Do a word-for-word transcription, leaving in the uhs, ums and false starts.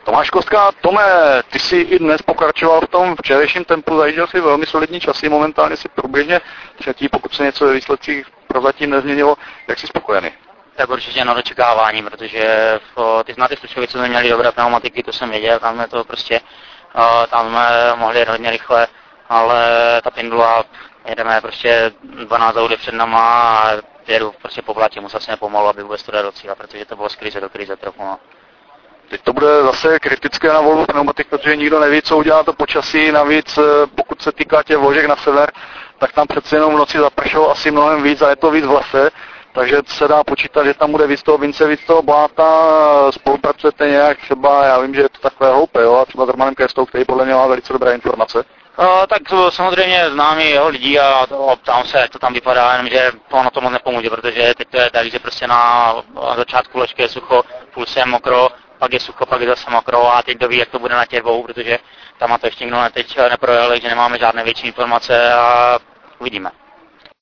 Tomáš Kostka, Tome, ty jsi i dnes pokračoval v tom včerejším tempu, zajížděl si velmi solidní časy, momentálně si průběžně třetí, pokud se něco ve výsledcích prozatím nezměnilo. Jak jsi spokojený? Tak určitě na dočekávání, protože v, ty na ty Slušovice jsme měli dobré pneumatiky, to jsem věděl, tam jsme to prostě, uh, tam jsme mohli jet hodně rychle, ale ta Pindula, jedeme prostě dvanáct aut před náma a jedu prostě po blatě, musel jsem pomalu, aby vůbec to dal do cíle, protože to bylo z krize do krize trochu. No. Teď to bude zase kritické na Volvo pneumatik, protože nikdo neví, co udělá to počasí, navíc pokud se týká těch vložek na sever, tak tam přeci jenom v noci zapršelo asi mnohem víc a je to víc v lese. Takže se dá počítat, že tam bude víc toho vince, víc toho bláta, spolupracujete nějak třeba, já vím, že je to takové hloupé, jo, a třeba s Romanem Kestou, který podle mě má velice dobré informace. Uh, tak samozřejmě znám i jeho lidí a to, ptám se, jak to tam vypadá, jenomže to na to moc nepomůže, protože teď to je tak, že prostě na, na začátku ložky je sucho, půl se je mokro, pak je sucho, pak je zase mokro a teď kdo ví, jak to bude na těch dvou, protože tam to ještě nikdo teď neprojel, takže nemáme žádné větší informace a uvidíme.